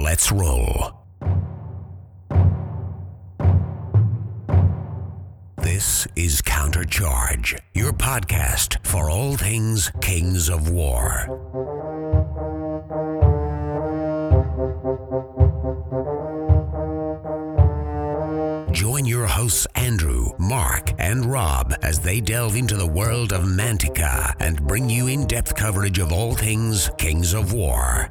Let's roll. This is Countercharge, your podcast for all things Kings of War. Join your hosts Andrew, Mark, and Rob as they delve into the world of Mantica and bring you in-depth coverage of all things Kings of War.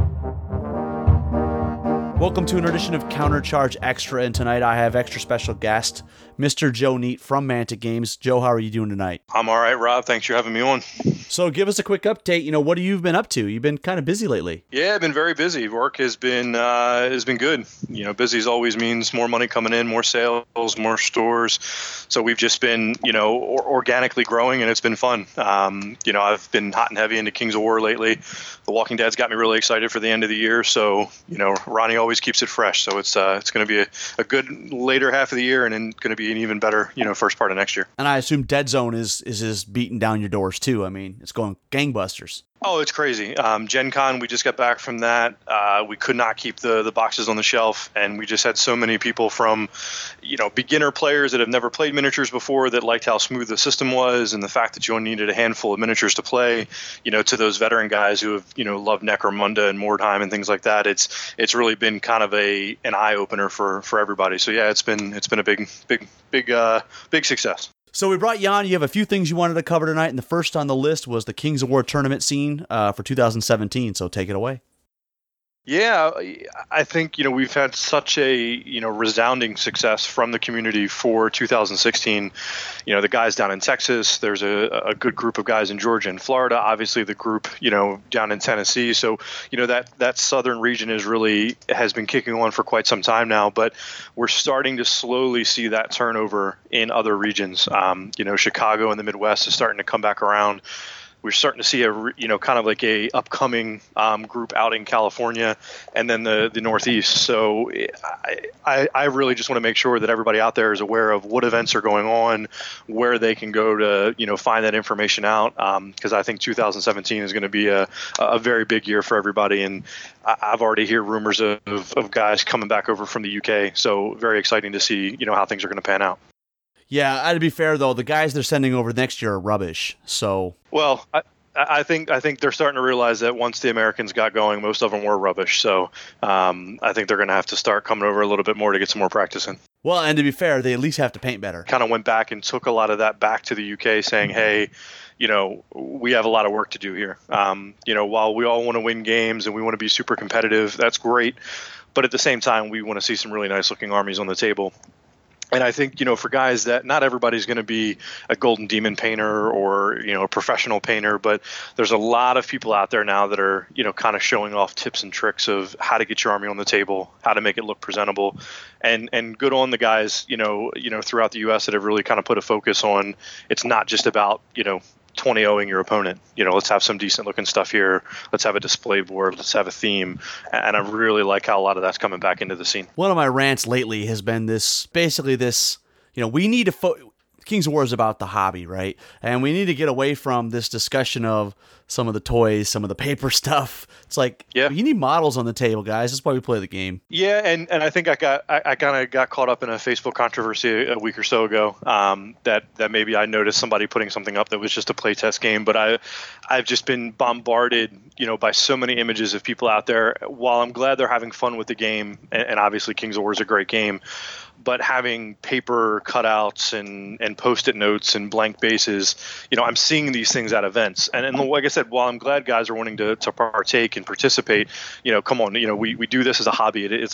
Welcome to an edition of Countercharge Extra, and tonight I have extra special guest, Mr. Joe Neate from Mantic Games. Joe, how are you doing tonight? I'm all right, Rob. Thanks for having me on. So give us a quick update. What have you been up to? You've been kind of busy lately. Yeah, I've been very busy. Work has been good. Busy always means more money coming in, more sales, more stores. So we've just been, organically growing, and it's been fun. I've been hot and heavy into Kings of War lately. The Walking Dead's got me really excited for the end of the year. So, Ronnie always keeps it fresh. So it's going to be a good later half of the year, and then going to be an even better, first part of next year. And I assume Dead Zone is beating down your doors too. I mean, it's going gangbusters. Oh, it's crazy. Gen Con, we just got back from that. We could not keep the boxes on the shelf, and we just had so many people from, beginner players that have never played miniatures before that liked how smooth the system was and the fact that you only needed a handful of miniatures to play, to those veteran guys who have, loved Necromunda and Mordheim and things like that. It's really been kind of an eye-opener for everybody. So, yeah, it's been a big success. So we brought you on. You have a few things you wanted to cover tonight, and the first on the list was the Kings of War tournament scene for 2017, so take it away. Yeah, I think, we've had such a, resounding success from the community for 2016. The guys down in Texas, there's a good group of guys in Georgia and Florida, obviously the group, down in Tennessee. So, that southern region has been kicking on for quite some time now, but we're starting to slowly see that turnover in other regions. Chicago and the Midwest is starting to come back around. We're starting to see kind of like a upcoming group out in California and then the Northeast. So I really just want to make sure that everybody out there is aware of what events are going on, where they can go to, find that information out. Because I think 2017 is going to be a very big year for everybody. And I've already heard rumors of guys coming back over from the UK. So very exciting to see, how things are going to pan out. Yeah, to be fair though, the guys they're sending over next year are rubbish. So well, I think they're starting to realize that once the Americans got going, most of them were rubbish. So I think they're going to have to start coming over a little bit more to get some more practice in. Well, and to be fair, they at least have to paint better. Kind of went back and took a lot of that back to the UK, saying, hey, we have a lot of work to do here. While we all want to win games and we want to be super competitive, that's great. But at the same time, we want to see some really nice looking armies on the table. And I think, for guys that not everybody's going to be a Golden Demon painter or, a professional painter, but there's a lot of people out there now that are, kind of showing off tips and tricks of how to get your army on the table, how to make it look presentable. And good on the guys, throughout the U.S. that have really kind of put a focus on it's not just about, 20-0ing your opponent. Let's have some decent looking stuff here. Let's have a display board. Let's have a theme. And I really like how a lot of that's coming back into the scene. One of my rants lately has been this, we need to Kings of War is about the hobby, right? And we need to get away from this discussion of some of the toys, some of the paper stuff. It's like, you need models on the table, guys. That's why we play the game. Yeah, and I think I kind of got caught up in a Facebook controversy a week or so ago that maybe I noticed somebody putting something up that was just a playtest game, but I've just been bombarded, by so many images of people out there. While I'm glad they're having fun with the game, and obviously Kings of War is a great game, but having paper cutouts and Post-it notes and blank bases, I'm seeing these things at events. And like I said, while I'm glad guys are wanting to partake and participate, come on, we do this as a hobby. It's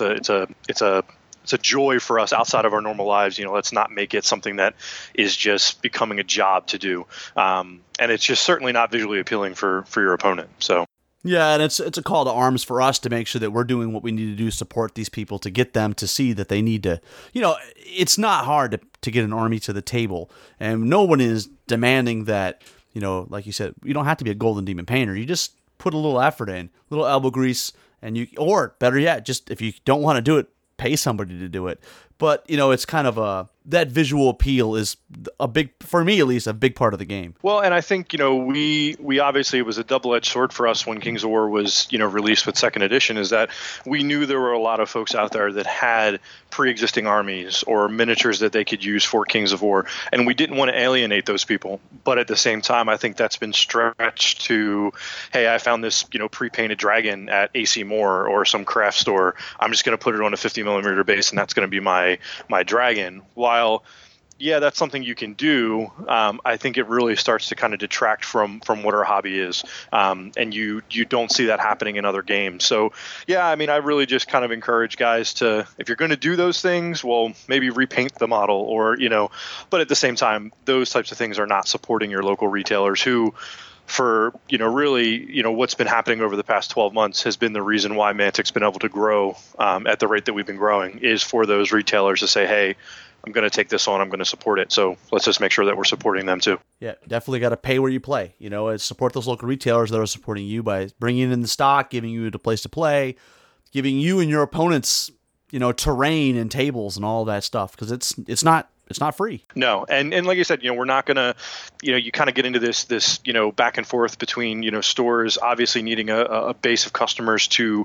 a joy for us outside of our normal lives. Let's not make it something that is just becoming a job to do. And it's just certainly not visually appealing for your opponent. So. Yeah, and it's a call to arms for us to make sure that we're doing what we need to do to support these people, to get them to see that they need to, it's not hard to get an army to the table. And no one is demanding that, like you said, you don't have to be a Golden Demon painter. You just put a little effort in, a little elbow grease, or better yet, just if you don't want to do it, pay somebody to do it. but it's kind of that visual appeal is for me at least, a big part of the game. Well, and I think, we obviously, it was a double-edged sword for us when Kings of War was, released with second edition, is that we knew there were a lot of folks out there that had pre-existing armies or miniatures that they could use for Kings of War, and we didn't want to alienate those people. But at the same time, I think that's been stretched to, hey, I found this, pre-painted dragon at AC Moore or some craft store. I'm just going to put it on a 50 millimeter base, and that's going to be my dragon. While, yeah, that's something you can do, I think it really starts to kind of detract from what our hobby is, and you don't see that happening in other games. So, yeah, I mean, I really just kind of encourage guys to, if you're going to do those things, well, maybe repaint the model, or but at the same time, those types of things are not supporting your local retailers who, for really what's been happening over the past 12 months has been the reason why Mantic's been able to grow at the rate that we've been growing, is for those retailers to say, hey, I'm going to take this on, I'm going to support it, so let's just make sure that we're supporting them too. Yeah, definitely got to pay where you play. Support those local retailers that are supporting you by bringing in the stock, giving you the place to play, giving you and your opponents terrain and tables and all that stuff, because it's not free. No. And like I said, we're not going to, you kind of get into this, back and forth between, stores obviously needing a base of customers to,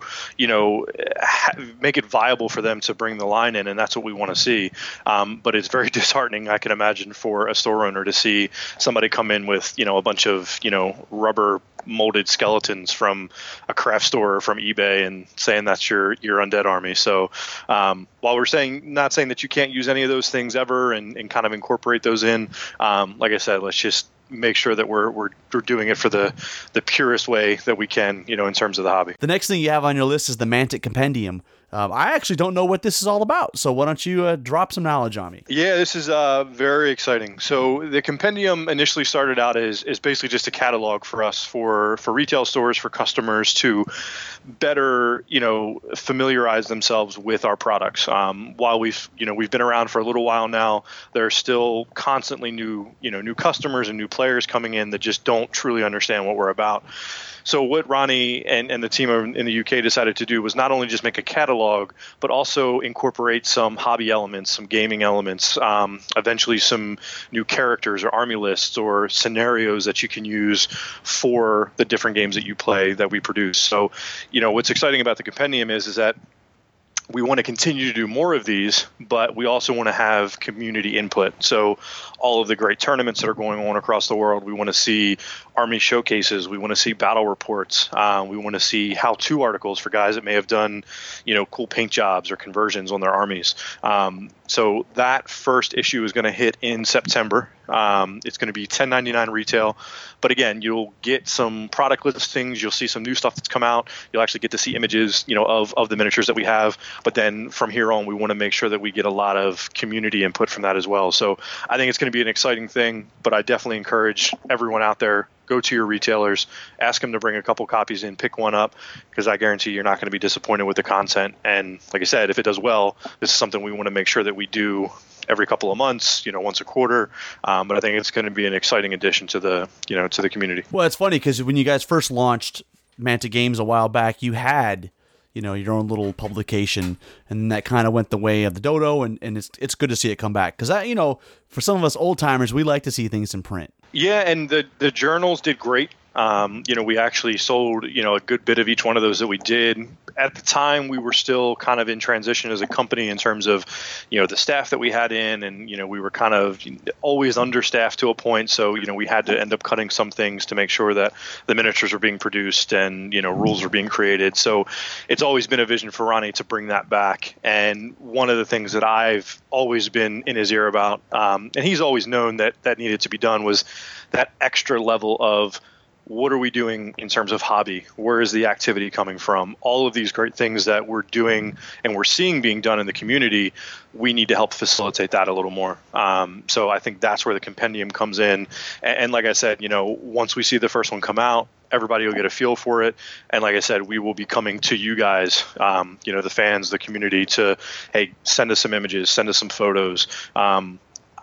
make it viable for them to bring the line in. And that's what we want to see. But it's very disheartening, I can imagine, for a store owner to see somebody come in with, a bunch of, rubber molded skeletons from a craft store or from eBay and saying that's your undead army. So while we're not saying that you can't use any of those things ever and kind of incorporate those in, like I said, let's just make sure that we're doing it for the purest way that we can, in terms of the hobby. The next thing you have on your list is the Mantic Compendium. I actually don't know what this is all about, so why don't you drop some knowledge on me? Yeah, this is very exciting. So the compendium initially started out as basically just a catalog for us, for retail stores, for customers to better, familiarize themselves with our products. While we've been around for a little while now, there are still constantly new customers and new players coming in that just don't truly understand what we're about. So what Ronnie and the team in the UK decided to do was not only just make a catalog, but also incorporate some hobby elements, some gaming elements, eventually some new characters or army lists or scenarios that you can use for the different games that you play that we produce. So, what's exciting about the compendium is that we want to continue to do more of these, but we also want to have community input. So all of the great tournaments that are going on across the world, we want to see army showcases. We want to see battle reports. We want to see how-to articles for guys that may have done, cool paint jobs or conversions on their armies. So that first issue is going to hit in September. It's going to be $10.99 retail. But again, you'll get some product listings. You'll see some new stuff that's come out. You'll actually get to see images, of the miniatures that we have. But then from here on, we want to make sure that we get a lot of community input from that as well. So I think it's going to be an exciting thing, but I definitely encourage everyone out there, go to your retailers, ask them to bring a couple copies in, pick one up, because I guarantee you're not going to be disappointed with the content. And like I said, if it does well, this is something we want to make sure that we do every couple of months, once a quarter. But I think it's going to be an exciting addition to the, to the community. Well, it's funny because when you guys first launched Mantic Games a while back, you had, your own little publication, and that kind of went the way of the dodo, and it's good to see it come back. Because, for some of us old timers, we like to see things in print. Yeah, and the journals did great. We actually sold, a good bit of each one of those that we did. At the time, we were still kind of in transition as a company in terms of, the staff that we had in, and, we were kind of always understaffed to a point. So, we had to end up cutting some things to make sure that the miniatures were being produced and, rules were being created. So it's always been a vision for Ronnie to bring that back. And one of the things that I've always been in his ear about, and he's always known that needed to be done, was that extra level of, what are we doing in terms of hobby? Where is the activity coming from? All of these great things that we're doing and we're seeing being done in the community, we need to help facilitate that a little more. So I think that's where the compendium comes in. And like I said, once we see the first one come out, everybody will get a feel for it. And like I said, we will be coming to you guys, the fans, the community, to, hey, send us some images, send us some photos.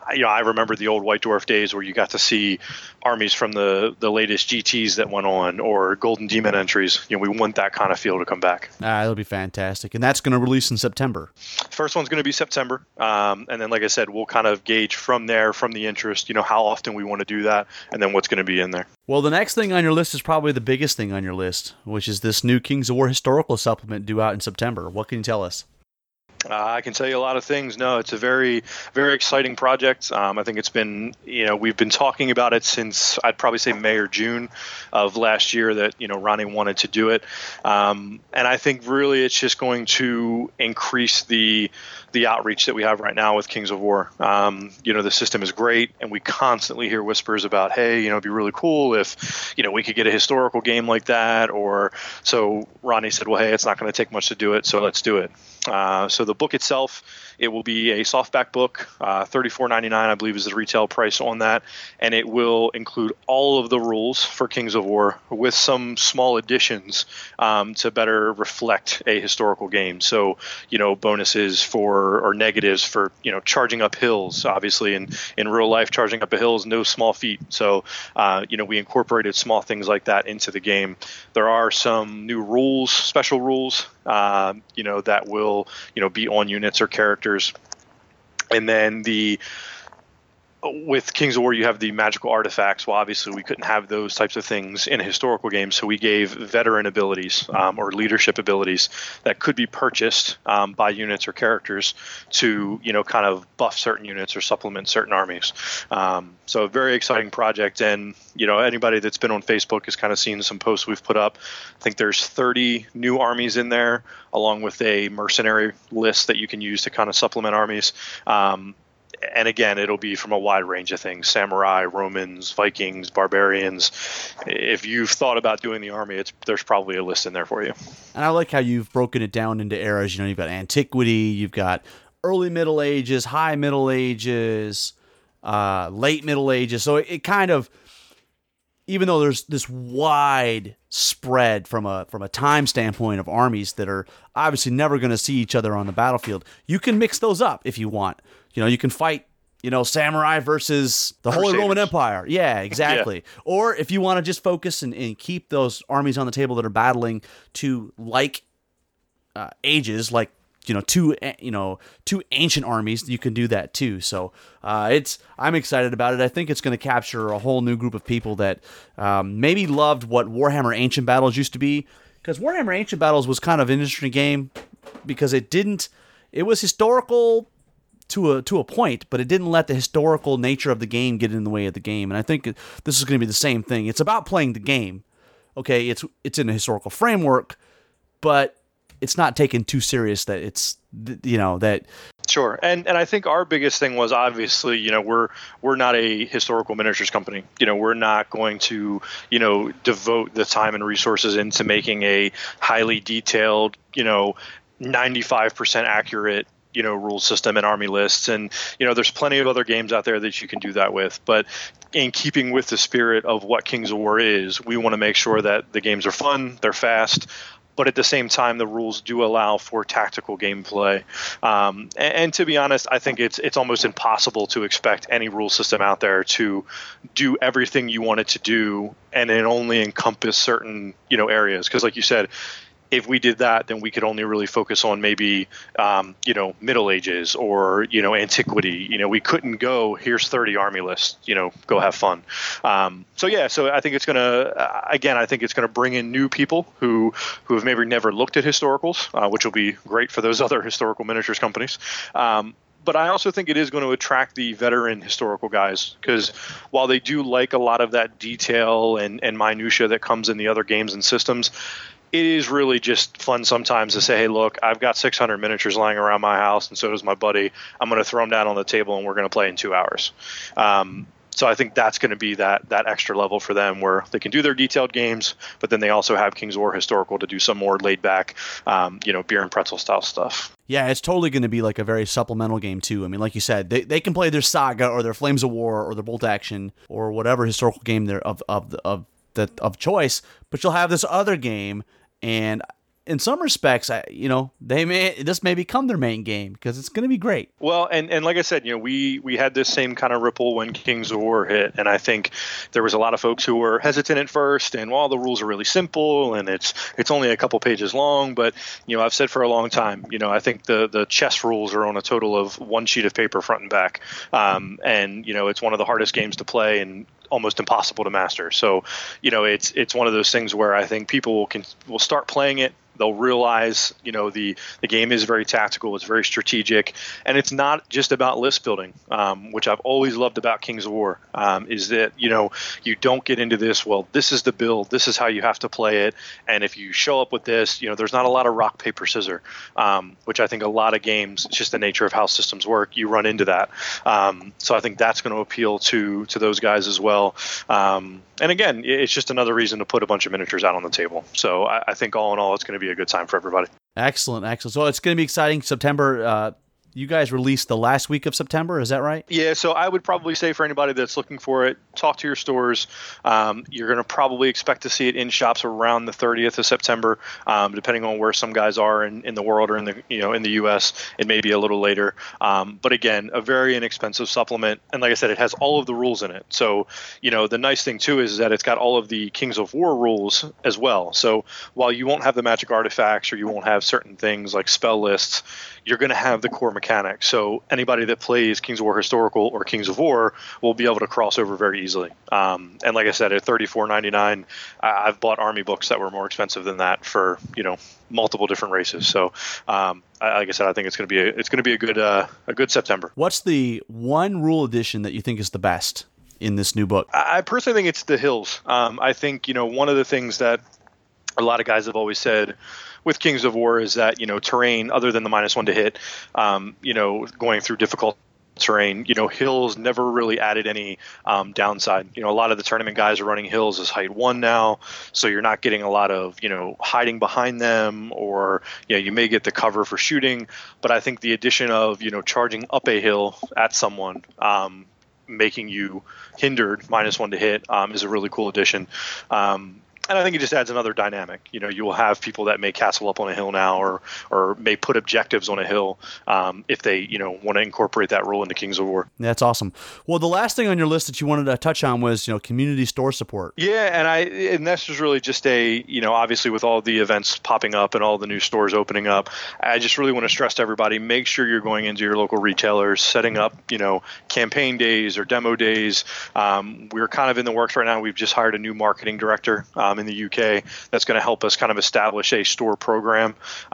I remember the old White Dwarf days where you got to see armies from the latest GTs that went on, or Golden Demon entries. We want that kind of feel to come back. That'll be fantastic. And that's going to release in September. First one's going to be September. And then, like I said, we'll kind of gauge from there, from the interest, how often we want to do that, and then what's going to be in there. Well, the next thing on your list is probably the biggest thing on your list, which is this new Kings of War historical supplement due out in September. What can you tell us? I can tell you a lot of things. No, it's a very, very exciting project. I think it's been, we've been talking about it since I'd probably say May or June of last year that, Ronnie wanted to do it. And I think really it's just going to increase the outreach that we have right now with Kings of War. The system is great, and we constantly hear whispers about, hey, it'd be really cool if, we could get a historical game like that. Or so Ronnie said, well, hey, it's not going to take much to do it, so let's do it. So the book itself, it will be a softback book, $34.99, I believe, is the retail price on that, and it will include all of the rules for Kings of War with some small additions to better reflect a historical game. So, bonuses for or negatives for charging up hills. Obviously, in real life, charging up a hill is no small feat. So, we incorporated small things like that into the game. There are some new rules, special rules, that will be on units or characters. And then with Kings of War, you have the magical artifacts. Well, obviously, we couldn't have those types of things in a historical game, so we gave veteran abilities or leadership abilities that could be purchased by units or characters to, kind of buff certain units or supplement certain armies. So a very exciting project, and, anybody that's been on Facebook has kind of seen some posts we've put up. I think there's 30 new armies in there, along with a mercenary list that you can use to kind of supplement armies. And again, it'll be from a wide range of things: samurai, Romans, Vikings, barbarians. If you've thought about doing the army, there's probably a list in there for you. And I like how you've broken it down into eras. You've got antiquity, you've got early Middle Ages, high Middle Ages, late Middle Ages. So it kind of, even though there's this wide spread from a time standpoint of armies that are obviously never going to see each other on the battlefield, you can mix those up if you want. You can fight, samurai versus the Holy Roman Empire. Yeah, exactly. Yeah. Or if you want to just focus and keep those armies on the table that are battling to ages, like, two ancient armies, you can do that too. So I'm excited about it. I think it's going to capture a whole new group of people that maybe loved what Warhammer Ancient Battles used to be, because Warhammer Ancient Battles was kind of an interesting game because it was historical to a point, but it didn't let the historical nature of the game get in the way of the game. And I think this is going to be the same thing. It's about playing the game. Okay, it's in a historical framework, but it's not taken too serious that it's that. Sure. And I think our biggest thing was, obviously, we're not a historical miniatures company. We're not going to, devote the time and resources into making a highly detailed, 95% accurate, rule system and army lists. And, there's plenty of other games out there that you can do that with. But in keeping with the spirit of what Kings of War is, we want to make sure that the games are fun, they're fast, but at the same time, the rules do allow for tactical gameplay. And to be honest, I think it's almost impossible to expect any rule system out there to do everything you want it to do and then only encompass certain, areas. Because like you said, if we did that, then we could only really focus on maybe, Middle Ages or, antiquity. We couldn't go, here's 30 army lists, go have fun. So I think it's going to, bring in new people who have maybe never looked at historicals, which will be great for those other historical miniatures companies. But I also think it is going to attract the veteran historical guys, because while they do like a lot of that detail and minutia that comes in the other games and systems, it is really just fun sometimes to say, hey, look, I've got 600 miniatures lying around my house, and so does my buddy. I'm going to throw them down on the table, and we're going to play in 2 hours. So I think that's going to be that extra level for them, where they can do their detailed games, but then they also have Kings of War Historical to do some more laid-back, beer and pretzel style stuff. Yeah, it's totally going to be like a very supplemental game, too. I mean, like you said, they can play their Saga or their Flames of War or their Bolt Action or whatever historical game they're of choice, but you'll have this other game. And in some respects, this may become their main game because it's going to be great. Well, and like I said, we had this same kind of ripple when Kings of War hit, and I think there was a lot of folks who were hesitant at first, and while the rules are really simple and it's only a couple pages long, but I've said for a long time, I think the chess rules are on a total of one sheet of paper front and back, and it's one of the hardest games to play and almost impossible to master. So, it's one of those things where I think people will start playing it. They'll realize, the game is very tactical. It's very strategic, and it's not just about list building, which I've always loved about Kings of War, is that, you don't get into this, well, this is the build, this is how you have to play it, and if you show up with this, there's not a lot of rock, paper, scissors, which I think a lot of games, it's just the nature of how systems work, you run into that. So I think that's going to appeal to those guys as well. And again, it's just another reason to put a bunch of miniatures out on the table. So I think all in all, it's going to be a good time for everybody. Excellent. So it's going to be exciting. September, you guys released the last week of September, is that right? Yeah, so I would probably say for anybody that's looking for it, talk to your stores. You're going to probably expect to see it in shops around the 30th of September, depending on where some guys are in the world or in the U.S. It may be a little later. But again, a very inexpensive supplement. And like I said, it has all of the rules in it. So, the nice thing too is that it's got all of the Kings of War rules as well. So while you won't have the magic artifacts or you won't have certain things like spell lists, you're going to have the core mechanics. So anybody that plays Kings of War Historical or Kings of War will be able to cross over very easily. And like I said, at $34.99, I've bought army books that were more expensive than that for multiple different races. So like I said, I think it's going to be a good September. What's the one rule edition that you think is the best in this new book? I personally think it's the hills. I think one of the things that a lot of guys have always said with Kings of War is that, terrain, other than the -1 to hit, going through difficult terrain, hills never really added any downside. A lot of the tournament guys are running hills as height 1 now, so you're not getting a lot of, hiding behind them, or, you may get the cover for shooting. But I think the addition of, charging up a hill at someone, making you hindered -1 to hit, is a really cool addition. And I think it just adds another dynamic. You will have people that may castle up on a hill now, or may put objectives on a hill if they, want to incorporate that rule into Kings of War. That's awesome. Well, the last thing on your list that you wanted to touch on was, community store support. Yeah, and that's just really just obviously with all the events popping up and all the new stores opening up, I just really want to stress to everybody, make sure you're going into your local retailers, setting up, campaign days or demo days. We're kind of in the works right now. We've just hired a new marketing director in the UK that's going to help us kind of establish a store program.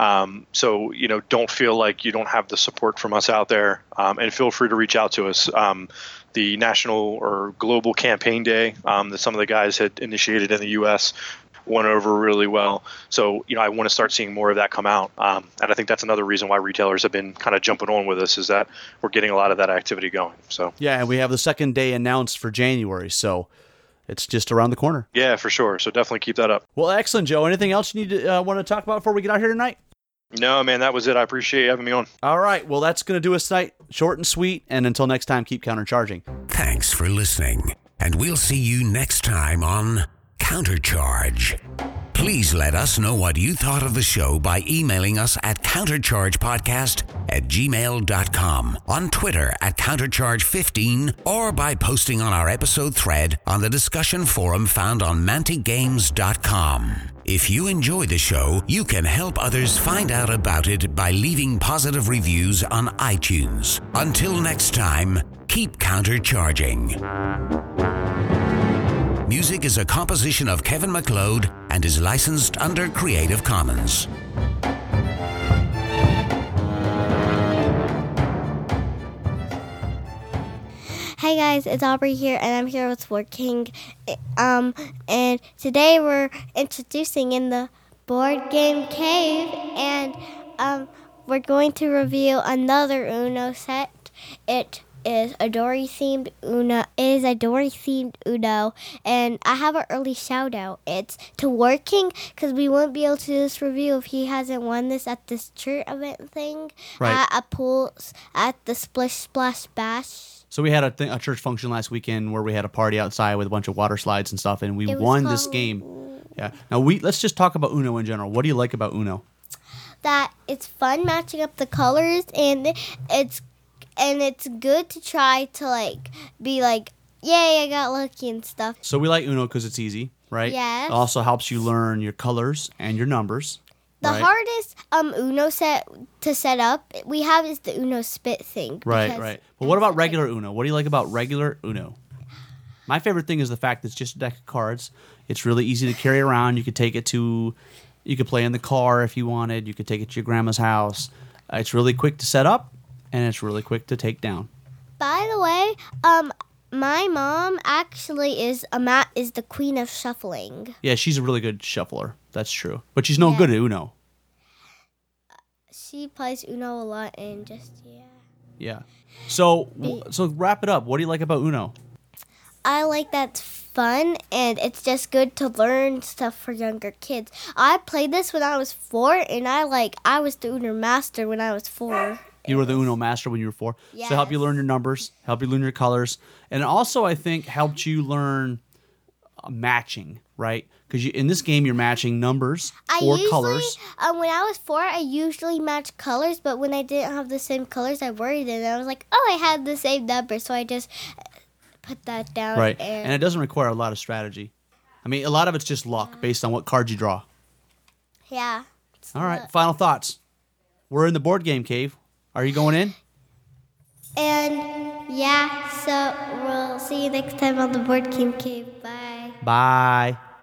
So, don't feel like you don't have the support from us out there, and feel free to reach out to us. The national or global campaign day that some of the guys had initiated in the US went over really well. So, I want to start seeing more of that come out. And I think that's another reason why retailers have been kind of jumping on with us, is that we're getting a lot of that activity going. So yeah, and we have the second day announced for January. So it's just around the corner. Yeah, for sure. So definitely keep that up. Well, excellent, Joe. Anything else you need to want to talk about before we get out here tonight? No, man, that was it. I appreciate you having me on. All right. Well, that's going to do us tonight. Short and sweet. And until next time, keep countercharging. Thanks for listening. And we'll see you next time on Countercharge. Please let us know what you thought of the show by emailing us at counterchargepodcast@gmail.com, on Twitter at countercharge15, or by posting on our episode thread on the discussion forum found on manticgames.com. If you enjoy the show, you can help others find out about it by leaving positive reviews on iTunes. Until next time, keep countercharging. Music is a composition of Kevin MacLeod and is licensed under Creative Commons. Hey guys, it's Aubrey here, and I'm here with Sport King. And today we're introducing in the Board Game Cave, and we're going to reveal another Uno set. It is a Dory-themed Uno, and I have an early shout-out. It's to Working, because we wouldn't be able to do this review if he hasn't won this at this church event thing, right, at a pool, at the Splish Splash Bash. So we had a church function last weekend where we had a party outside with a bunch of water slides and stuff, and we won this game. Yeah. Now let's just talk about Uno in general. What do you like about Uno? That it's fun matching up the colors, and it's good to try to like be like, yay, I got lucky and stuff. So we like Uno because it's easy, right? Yes. It also helps you learn your colors and your numbers. The right? hardest Uno set to set up we have is the Uno spit thing. Right. But what about regular Uno? What do you like about regular Uno? My favorite thing is the fact that it's just a deck of cards. It's really easy to carry around. You could take it you could play in the car if you wanted. You could take it to your grandma's house. It's really quick to set up, and it's really quick to take down. By the way, my mom actually is the queen of shuffling. Yeah, she's a really good shuffler. That's true. But she's no good at Uno. She plays Uno a lot and Yeah. So wrap it up. What do you like about Uno? I like that it's fun, and it's just good to learn stuff for younger kids. I played this when I was 4, and I was the Uno master when I was 4. You were the Uno master when you were 4. Yes. So help you learn your numbers, help you learn your colors, and also I think helped you learn matching, right? Because in this game you're matching numbers or colors. When I was 4, I usually matched colors, but when I didn't have the same colors, I worried, and I was like, oh, I had the same number, so I just put that down. Right, and it doesn't require a lot of strategy. I mean, a lot of it's just luck based on what cards you draw. Yeah. All right, final thoughts. We're in the board game cave. Are you going in? And yeah, so we'll see you next time on the Board Game Cave. Bye. Bye.